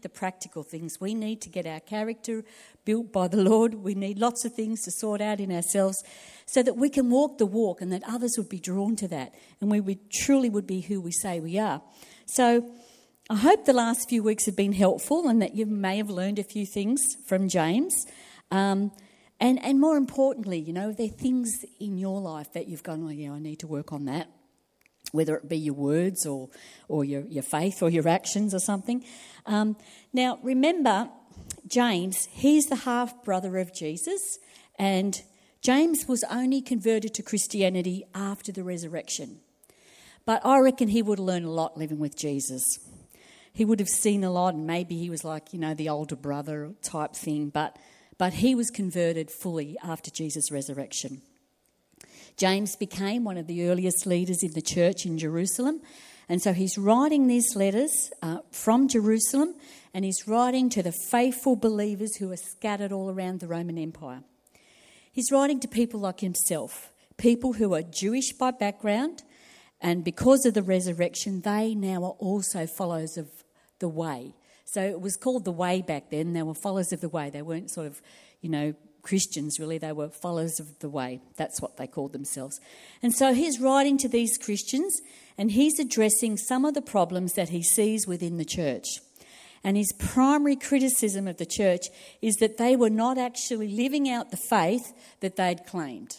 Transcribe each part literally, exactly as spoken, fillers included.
need the practical things. We need to get our character built by the Lord. We need lots of things to sort out in ourselves so that we can walk the walk and that others would be drawn to that and we would truly would be who we say we are. So I hope the last few weeks have been helpful and that you may have learned a few things from James. Um, and, and more importantly, you know, there are things in your life that you've gone, oh, yeah, I need to work on that, whether it be your words or, or your, your faith or your actions or something. Um, now, remember, James, he's the half-brother of Jesus, and James was only converted to Christianity after the resurrection. But I reckon he would have learned a lot living with Jesus. He would have seen a lot, and maybe he was like, you know, the older brother type thing, but, but he was converted fully after Jesus' resurrection. James became one of the earliest leaders in the church in Jerusalem, and so he's writing these letters uh, from Jerusalem, and he's writing to the faithful believers who are scattered all around the Roman Empire. He's writing to people like himself, people who are Jewish by background, and because of the resurrection, they now are also followers of the way. So it was called the way back then. They were followers of the way. They weren't sort of, you know, Christians really. They were followers of the way. That's what they called themselves. And so he's writing to these Christians and he's addressing some of the problems that he sees within the church. And his primary criticism of the church is that they were not actually living out the faith that they'd claimed.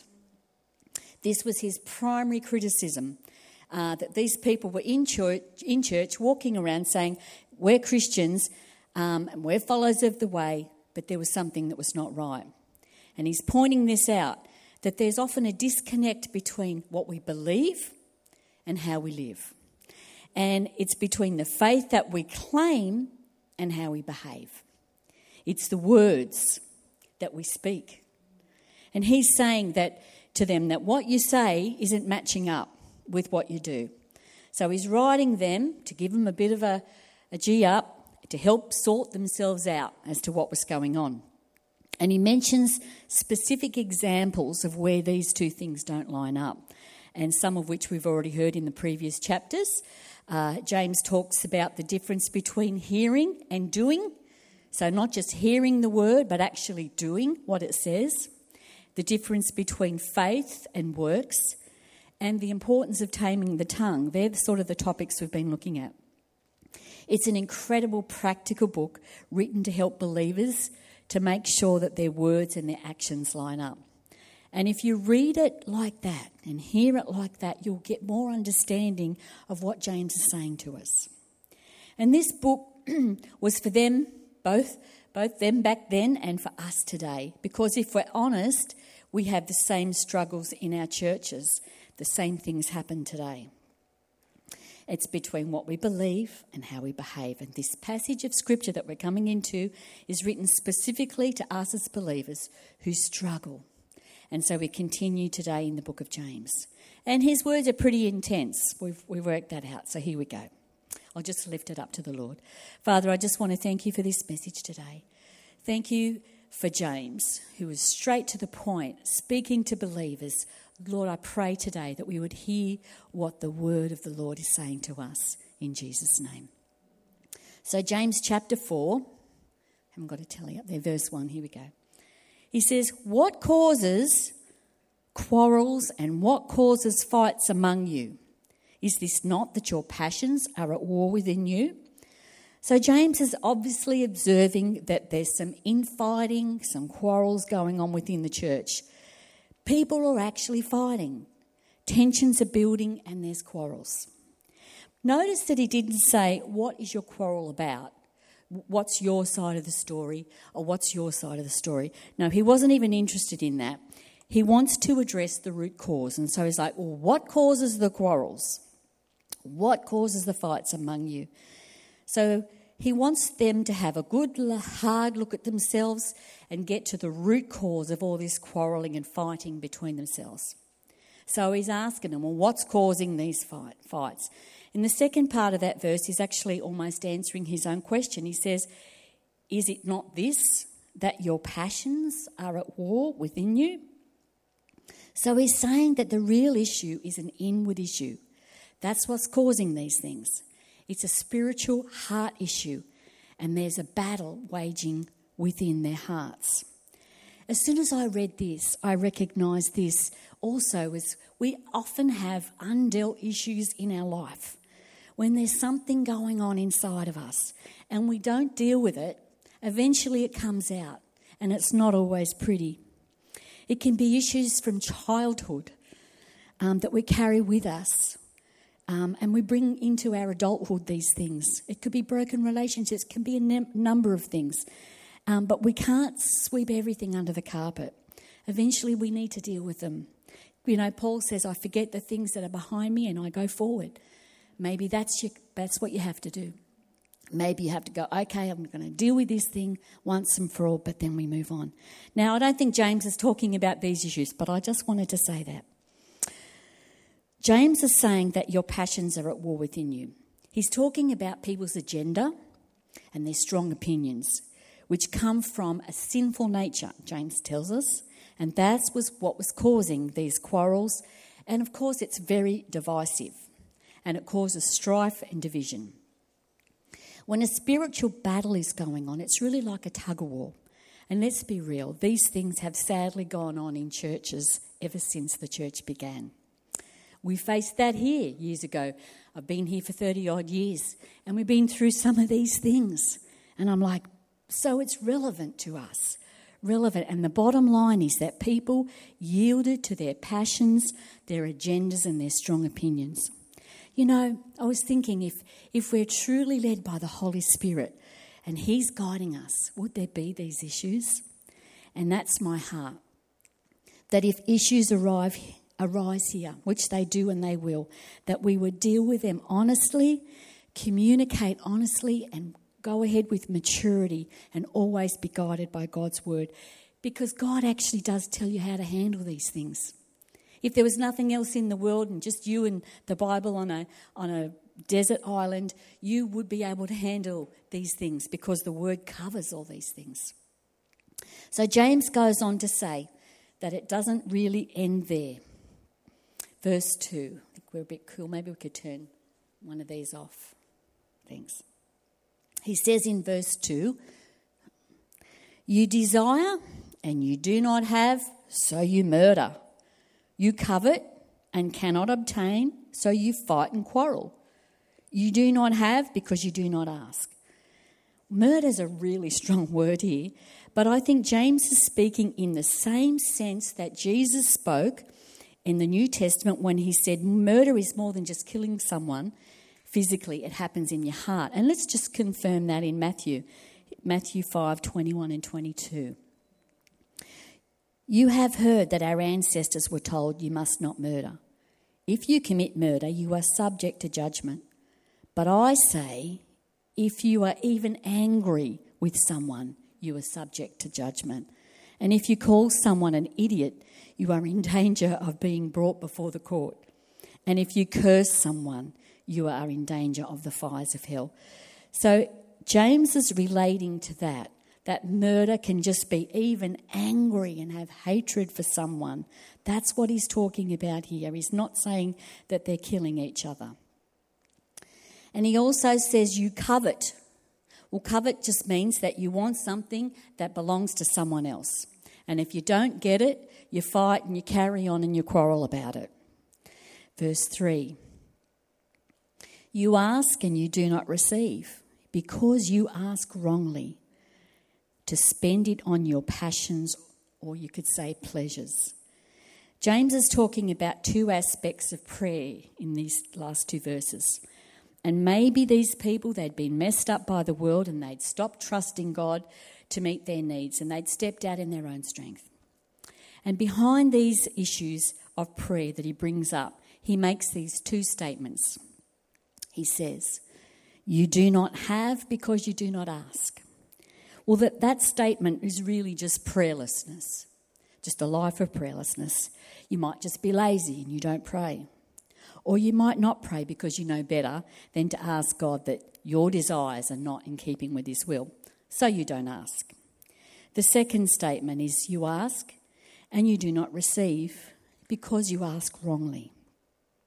This was his primary criticism. Uh, that these people were in church, in church walking around saying, we're Christians um, and we're followers of the way, but there was something that was not right. And he's pointing this out, that there's often a disconnect between what we believe and how we live. And it's between the faith that we claim and how we behave. It's the words that we speak. And he's saying that to them that what you say isn't matching up with what you do. So he's writing them to give them a bit of a, a G up to help sort themselves out as to what was going on. And he mentions specific examples of where these two things don't line up, and some of which we've already heard in the previous chapters. Uh, James talks about the difference between hearing and doing. So not just hearing the word, but actually doing what it says. The difference between faith and works, and the importance of taming the tongue. They're the sort of the topics we've been looking at. It's an incredible practical book written to help believers to make sure that their words and their actions line up. And if you read it like that and hear it like that, you'll get more understanding of what James is saying to us. And this book was for them, both, both them back then and for us today. Because if we're honest, we have the same struggles in our churches. The same things happen today. It's between what we believe and how we behave. And this passage of scripture that we're coming into is written specifically to us as believers who struggle. And so we continue today in the book of James. And his words are pretty intense. We've, we've worked that out. So here we go. I'll just lift it up to the Lord. Father, I just want to thank you for this message today. Thank you for James, who is straight to the point, speaking to believers. Lord, I pray today that we would hear what the word of the Lord is saying to us in Jesus' name. So James chapter four, I haven't got to tell you up there, verse one, here we go. He says, what causes quarrels and what causes fights among you? Is this not that your passions are at war within you? So James is obviously observing that there's some infighting, some quarrels going on within the church. People are actually fighting. Tensions are building and there's quarrels. Notice that he didn't say, what is your quarrel about? What's your side of the story? Or what's your side of the story? No, he wasn't even interested in that. He wants to address the root cause. And so he's like, well, what causes the quarrels? What causes the fights among you? So he wants them to have a good, hard look at themselves and get to the root cause of all this quarrelling and fighting between themselves. So he's asking them, well, what's causing these fight, fights? In the second part of that verse, he's actually almost answering his own question. He says, is it not this, that your passions are at war within you? So he's saying that the real issue is an inward issue. That's what's causing these things. It's a spiritual heart issue. and there's a battle waging within their hearts. As soon as I read this, I recognised this also as we often have undealt issues in our life. When there's something going on inside of us and we don't deal with it, eventually it comes out, and it's not always pretty. It can be issues from childhood um, that we carry with us, um, and we bring into our adulthood these things. It could be broken relationships, it can be a num- number of things, um, but we can't sweep everything under the carpet. Eventually we need to deal with them. You know, Paul says, I forget the things that are behind me and I go forward. Maybe that's your, that's what you have to do. Maybe you have to go, okay, I'm going to deal with this thing once and for all, but then we move on. Now, I don't think James is talking about these issues, but I just wanted to say that. James is saying that your passions are at war within you. He's talking about people's agenda and their strong opinions, which come from a sinful nature, James tells us, and that was what was causing these quarrels. And, of course, it's very divisive, and it causes strife and division. When a spiritual battle is going on, it's really like a tug-of-war. And let's be real, these things have sadly gone on in churches ever since the church began. We faced that here years ago. I've been here for thirty-odd years, and we've been through some of these things. And I'm like, so it's relevant to us. Relevant. And the bottom line is that people yielded to their passions, their agendas, and their strong opinions. You know, I was thinking if, if we're truly led by the Holy Spirit and He's guiding us, would there be these issues? And that's my heart. That if issues arrive, arise here, which they do and they will, that we would deal with them honestly, communicate honestly, and go ahead with maturity and always be guided by God's word. Because God actually does tell you how to handle these things. If there was nothing else in the world and just you and the Bible on a on a desert island, you would be able to handle these things because the word covers all these things. So James goes on to say that it doesn't really end there. Verse two. I think we're a bit cool. Maybe we could turn one of these off. Thanks. He says in verse two, you desire and you do not have, so you murder. You covet and cannot obtain, so you fight and quarrel. You do not have because you do not ask. Murder is a really strong word here, but I think James is speaking in the same sense that Jesus spoke in the New Testament when he said murder is more than just killing someone physically. It happens in your heart. And let's just confirm that in Matthew, Matthew five, twenty-one and twenty-two. You have heard that our ancestors were told you must not murder. If you commit murder, you are subject to judgment. But I say, if you are even angry with someone, you are subject to judgment. And if you call someone an idiot, you are in danger of being brought before the court. And if you curse someone, you are in danger of the fires of hell. So James is relating to that. That murder can just be even angry and have hatred for someone. That's what he's talking about here. He's not saying that they're killing each other. And he also says you covet. Well, covet just means that you want something that belongs to someone else. And if you don't get it, you fight and you carry on and you quarrel about it. Verse three. You ask and you do not receive because you ask wrongly, to spend it on your passions, or you could say pleasures. James is talking about two aspects of prayer in these last two verses. And maybe these people, they'd been messed up by the world and they'd stopped trusting God to meet their needs and they'd stepped out in their own strength. And behind these issues of prayer that he brings up, he makes these two statements. He says, you do not have because you do not ask. Well, that, that statement is really just prayerlessness, just a life of prayerlessness. You might just be lazy and you don't pray. Or you might not pray because you know better than to ask God that your desires are not in keeping with His will, so you don't ask. The second statement is you ask and you do not receive because you ask wrongly.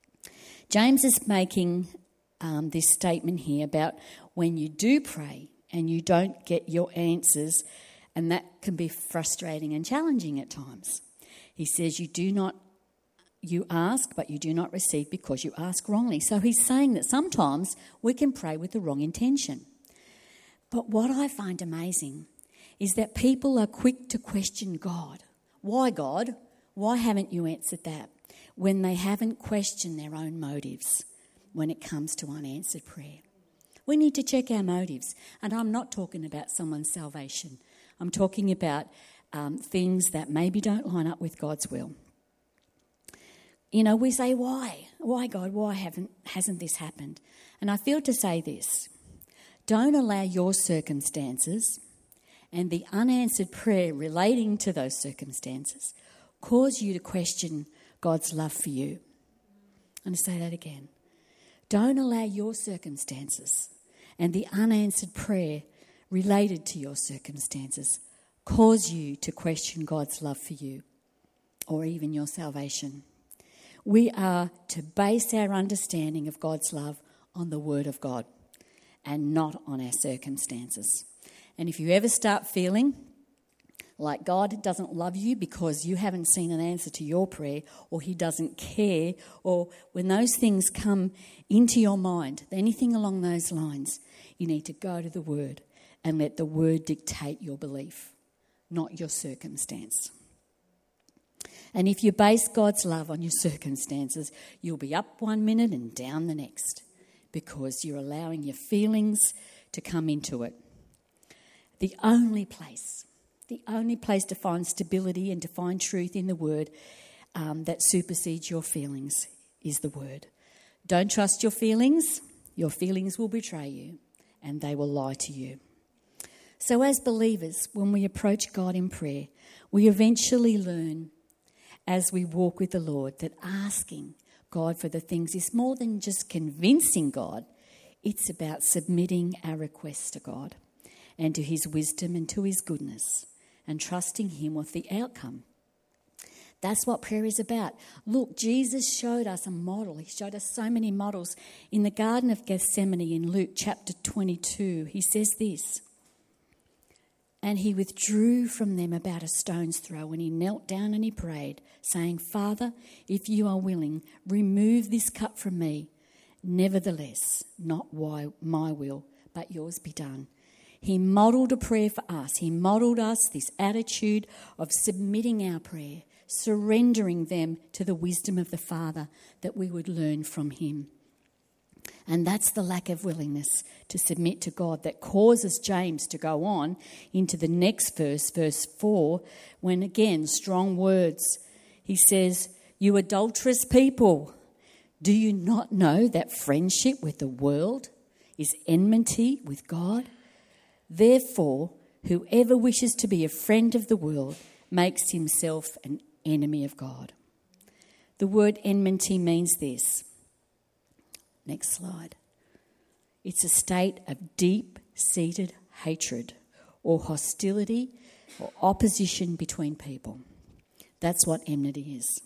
James is making um, this statement here about when you do pray and you don't get your answers, and that can be frustrating and challenging at times. He says you do not, you ask, but you do not receive because you ask wrongly. So he's saying that sometimes we can pray with the wrong intention. But what I find amazing is that people are quick to question God. Why, God? Why haven't you answered that? When they haven't questioned their own motives when it comes to unanswered prayer. We need to check our motives. And I'm not talking about someone's salvation. I'm talking about um, things that maybe don't line up with God's will. You know, we say, why? Why, God? Why haven't hasn't this happened? And I feel to say this. Don't allow your circumstances and the unanswered prayer relating to those circumstances cause you to question God's love for you. I'm going to say that again. Don't allow your circumstances and the unanswered prayer related to your circumstances cause you to question God's love for you or even your salvation. We are to base our understanding of God's love on the Word of God and not on our circumstances. And if you ever start feeling like God doesn't love you because you haven't seen an answer to your prayer, or he doesn't care, or when those things come into your mind, anything along those lines, you need to go to the Word and let the Word dictate your belief, not your circumstance. And if you base God's love on your circumstances, you'll be up one minute and down the next because you're allowing your feelings to come into it. The only place, the only place to find stability and to find truth in the Word um, that supersedes your feelings is the Word. Don't trust your feelings. Your feelings will betray you and they will lie to you. So as believers, when we approach God in prayer, we eventually learn as we walk with the Lord that asking God for the things is more than just convincing God. It's about submitting our requests to God and to his wisdom and to his goodness and trusting him with the outcome. That's what prayer is about. Look, Jesus showed us a model. He showed us so many models. In the Garden of Gethsemane in Luke chapter twenty-two, he says this, "And he withdrew from them about a stone's throw, and he knelt down and he prayed, saying, 'Father, if you are willing, remove this cup from me. Nevertheless, not my will, but yours be done.'" He modelled a prayer for us. He modelled us this attitude of submitting our prayer, surrendering them to the wisdom of the Father that we would learn from him. And that's the lack of willingness to submit to God that causes James to go on into the next verse, verse four, when again, strong words. He says, "You adulterous people, do you not know that friendship with the world is enmity with God? Therefore, whoever wishes to be a friend of the world makes himself an enemy of God." The word enmity means this. Next slide. It's a state of deep-seated hatred or hostility or opposition between people. That's what enmity is.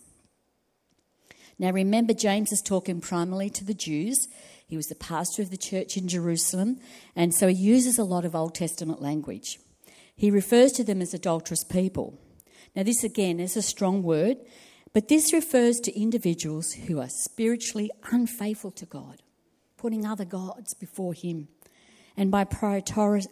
Now remember, James is talking primarily to the Jews. He was the pastor of the church in Jerusalem, and so he uses a lot of Old Testament language. He refers to them as adulterous people. Now this again is a strong word, but this refers to individuals who are spiritually unfaithful to God, putting other gods before him, and by prioritising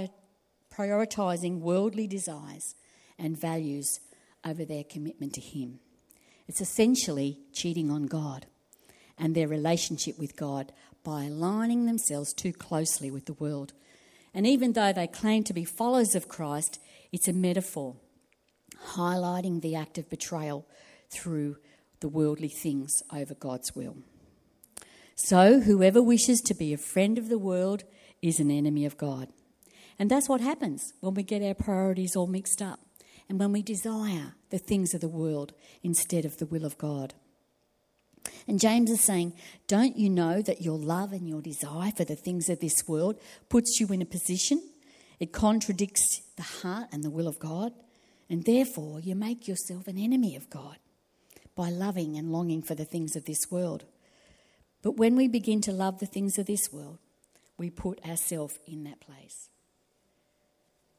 worldly desires and values over their commitment to him. It's essentially cheating on God and their relationship with God by aligning themselves too closely with the world. And even though they claim to be followers of Christ, it's a metaphor, highlighting the act of betrayal through the worldly things over God's will. So whoever wishes to be a friend of the world is an enemy of God. And that's what happens when we get our priorities all mixed up and when we desire the things of the world instead of the will of God. And James is saying, don't you know that your love and your desire for the things of this world puts you in a position? It contradicts the heart and the will of God, and therefore you make yourself an enemy of God by loving and longing for the things of this world. But when we begin to love the things of this world, we put ourselves in that place.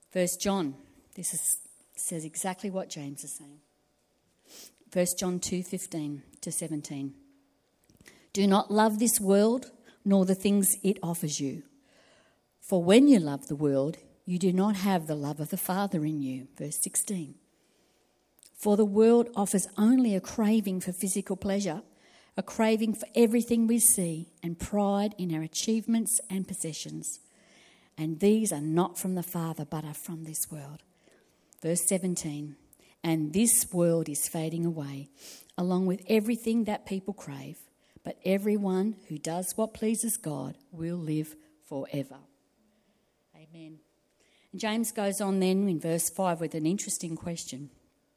First John, this is, says exactly what James is saying. First John two fifteen to seventeen. Do not love this world, nor the things it offers you. For when you love the world, you do not have the love of the Father in you. Verse sixteen. For the world offers only a craving for physical pleasure, a craving for everything we see, and pride in our achievements and possessions. And these are not from the Father, but are from this world. Verse seventeen. And this world is fading away, along with everything that people crave. But everyone who does what pleases God will live forever. Amen. And James goes on then in verse five with an interesting question.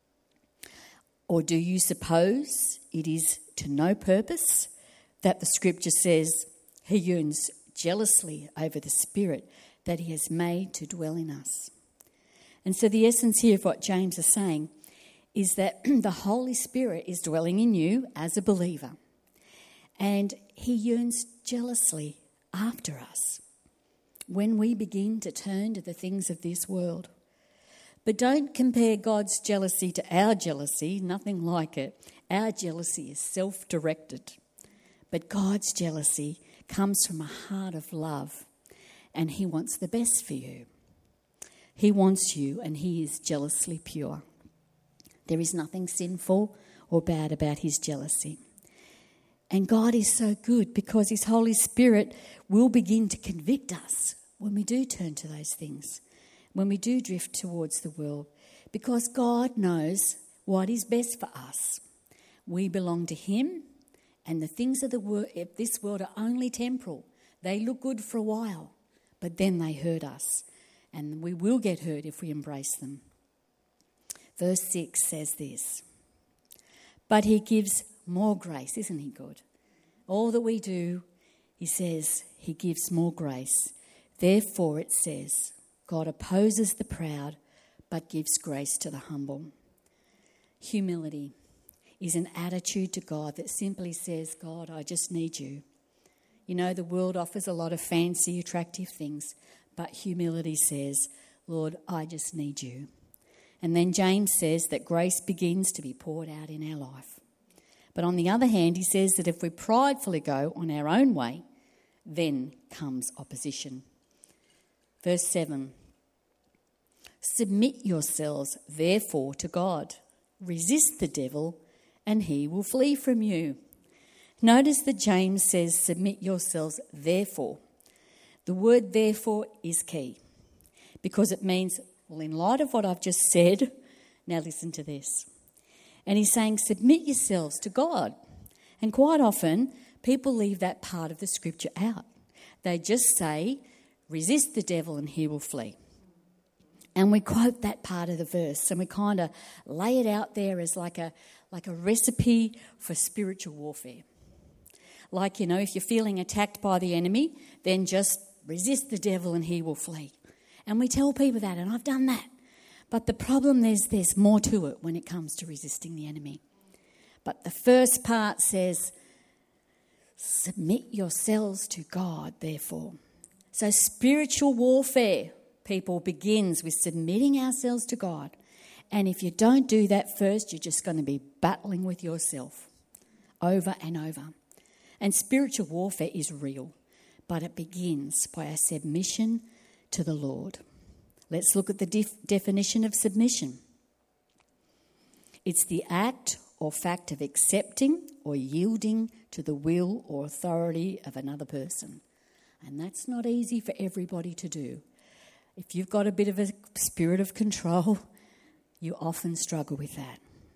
Or do you suppose it is to no purpose that the scripture says he yearns jealously over the Spirit that he has made to dwell in us? And so the essence here of what James is saying is that the Holy Spirit is dwelling in you as a believer. And he yearns jealously after us when we begin to turn to the things of this world. But don't compare God's jealousy to our jealousy, nothing like it. Our jealousy is self-directed. But God's jealousy comes from a heart of love, and he wants the best for you. He wants you, and he is jealously pure. There is nothing sinful or bad about his jealousy. And God is so good because his Holy Spirit will begin to convict us when we do turn to those things, when we do drift towards the world, because God knows what is best for us. We belong to him, and the things of the world, of this world are only temporal. They look good for a while, but then they hurt us, and we will get hurt if we embrace them. Verse six says this, but he gives more grace. Isn't he good? All that we do, he says, he gives more grace. Therefore, it says, God opposes the proud, but gives grace to the humble. Humility is an attitude to God that simply says, God, I just need you. You know, the world offers a lot of fancy, attractive things, but humility says, Lord, I just need you. And then James says that grace begins to be poured out in our life. But on the other hand, he says that if we pridefully go on our own way, then comes opposition. Verse seven, submit yourselves, therefore, to God. Resist the devil, and he will flee from you. Notice that James says, submit yourselves, therefore. The word therefore is key because it means, well, in light of what I've just said, now listen to this. And he's saying, submit yourselves to God. And quite often, people leave that part of the scripture out. They just say, resist the devil and he will flee. And we quote that part of the verse and we kind of lay it out there as like a, like a recipe for spiritual warfare. Like, you know, if you're feeling attacked by the enemy, then just resist the devil and he will flee. And we tell people that, and I've done that. But the problem is there's more to it when it comes to resisting the enemy. But the first part says, submit yourselves to God, therefore. So spiritual warfare, people, begins with submitting ourselves to God. And if you don't do that first, you're just going to be battling with yourself over and over. And spiritual warfare is real, but it begins by a submission to the Lord. Let's look at the def- definition of submission. It's the act or fact of accepting or yielding to the will or authority of another person. And that's not easy for everybody to do. If you've got a bit of a spirit of control, you often struggle with that.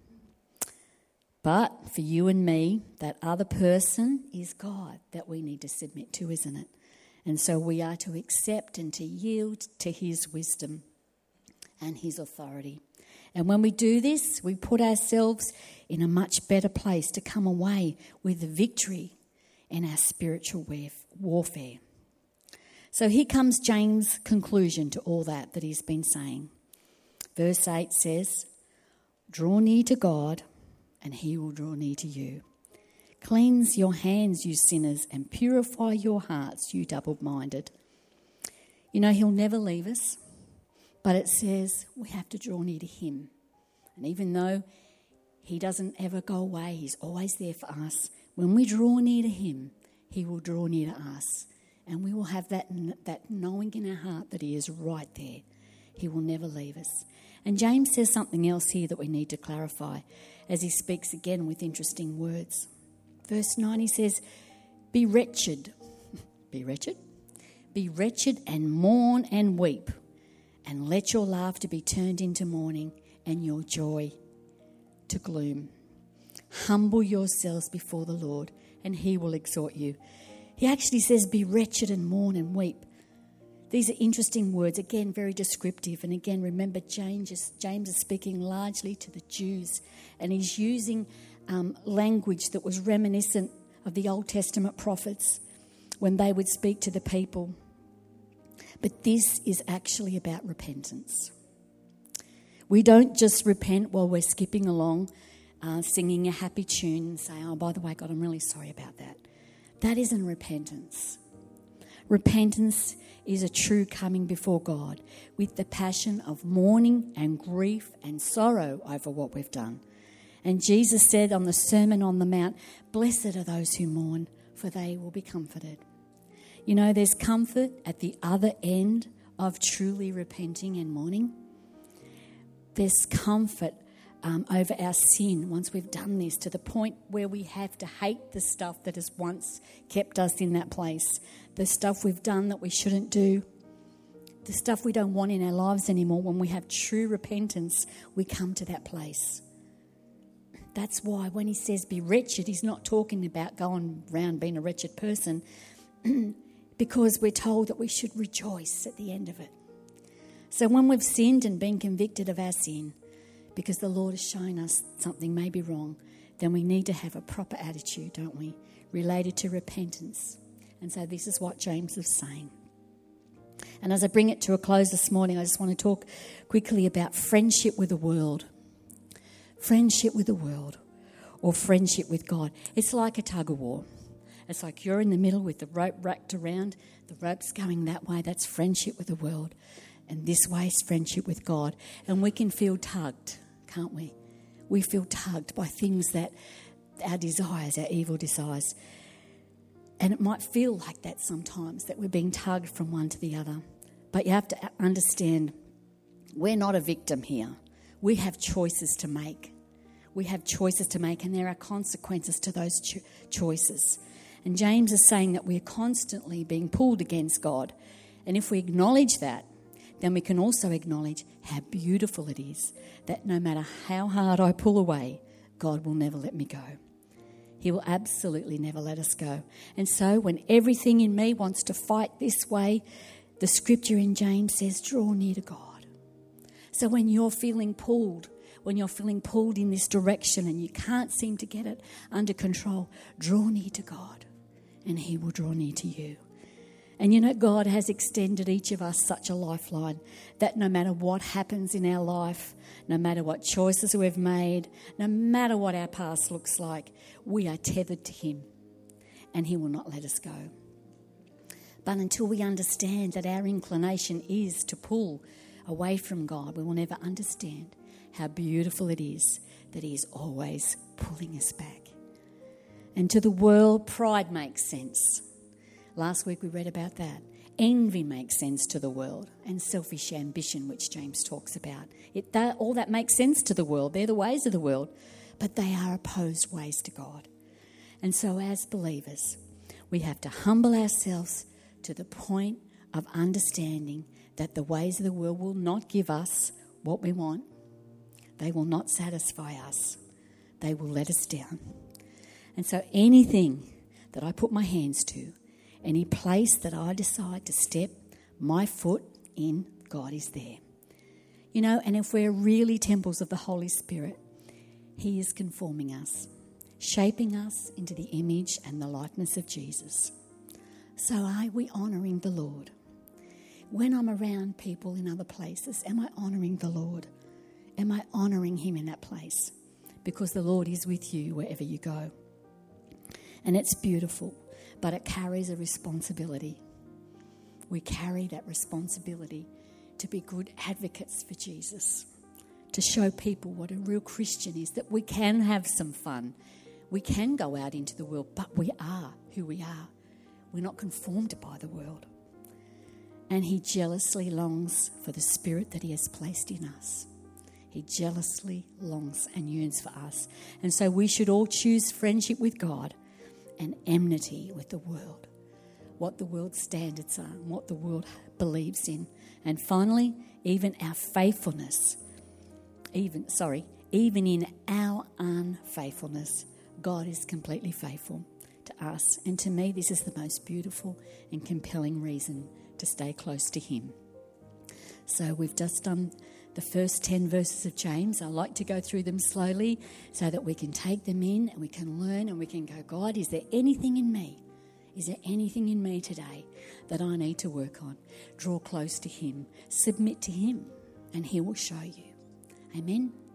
But for you and me, that other person is God that we need to submit to, isn't it? And so we are to accept and to yield to his wisdom and his authority. And when we do this, we put ourselves in a much better place to come away with the victory in our spiritual warfare. So here comes James' conclusion to all that that he's been saying. Verse eight says, draw near to God and he will draw near to you. Cleanse your hands, you sinners, and purify your hearts, you double-minded. You know, he'll never leave us, But it says we have to draw near to him. And even though he doesn't ever go away, he's always there for us. When we draw near to him, he will draw near to us. And we will have that, that knowing in our heart that he is right there. He will never leave us. And James says something else here that we need to clarify as he speaks again with interesting words. Verse nine, he says, be wretched. Be wretched? Be wretched and mourn and weep, and let your laughter be turned into mourning and your joy to gloom. Humble yourselves before the Lord, and he will exhort you. He actually says, be wretched and mourn and weep. These are interesting words, again, very descriptive. And again, remember, James is, James is speaking largely to the Jews, and he's using um, language that was reminiscent of the Old Testament prophets when they would speak to the people. But this is actually about repentance. We don't just repent while we're skipping along, uh, singing a happy tune and say, oh, by the way, God, I'm really sorry about that. That isn't repentance. Repentance is a true coming before God with the passion of mourning and grief and sorrow over what we've done. And Jesus said on the Sermon on the Mount, blessed are those who mourn, for they will be comforted. You know, there's comfort at the other end of truly repenting and mourning. There's comfort um, over our sin once we've done this, to the point where we have to hate the stuff that has once kept us in that place, the stuff we've done that we shouldn't do, the stuff we don't want in our lives anymore. When we have true repentance, we come to that place. That's why when he says be wretched, he's not talking about going around being a wretched person, because we're told that we should rejoice at the end of it. So when we've sinned and been convicted of our sin, because the Lord has shown us something may be wrong, then we need to have a proper attitude, don't we, related to repentance. And so this is what James is saying. And as I bring it to a close this morning, I just want to talk quickly about friendship with the world. Friendship with the world, or friendship with God. It's like a tug of war. It's like you're in the middle with the rope wrapped around. The rope's going that way. That's friendship with the world. And this way is friendship with God. And we can feel tugged, can't we? We feel tugged by things that our desires, our evil desires. And it might feel like that sometimes, that we're being tugged from one to the other. But you have to understand, we're not a victim here. We have choices to make. We have choices to make, and there are consequences to those cho- choices. And James is saying that we're constantly being pulled against God. And if we acknowledge that, then we can also acknowledge how beautiful it is that no matter how hard I pull away, God will never let me go. He will absolutely never let us go. And so when everything in me wants to fight this way, the scripture in James says, draw near to God. So when you're feeling pulled, when you're feeling pulled in this direction and you can't seem to get it under control, draw near to God and he will draw near to you. And you know, God has extended each of us such a lifeline that no matter what happens in our life, no matter what choices we've made, no matter what our past looks like, we are tethered to him and he will not let us go. But until we understand that our inclination is to pull away from God, we will never understand how beautiful it is that he is always pulling us back. And to the world, pride makes sense. Last week we read about that. Envy makes sense to the world, and selfish ambition, which James talks about. It, that, all that makes sense to the world. They're the ways of the world, but they are opposed ways to God. And so as believers, we have to humble ourselves to the point of understanding that the ways of the world will not give us what we want. They will not satisfy us. They will let us down. And so anything that I put my hands to, any place that I decide to step my foot in, God is there. You know, and if we're really temples of the Holy Spirit, he is conforming us, shaping us into the image and the likeness of Jesus. So are we honouring the Lord? When I'm around people in other places, am I honouring the Lord? Am I honouring him in that place? Because the Lord is with you wherever you go. And it's beautiful, but it carries a responsibility. We carry that responsibility to be good advocates for Jesus, to show people what a real Christian is, that we can have some fun. We can go out into the world, but we are who we are. We're not conformed by the world. And he jealously longs for the spirit that he has placed in us. He jealously longs and yearns for us. And so we should all choose friendship with God and enmity with the world, what the world's standards are and what the world believes in. And finally, even our faithfulness, even, sorry, even in our unfaithfulness, God is completely faithful to us. And to me, this is the most beautiful and compelling reason to stay close to him. So we've just done the first ten verses of James. I like to go through them slowly so that we can take them in and we can learn and we can go, God, is there anything in me? Is there anything in me today that I need to work on? Draw close to him, submit to him, and he will show you. Amen.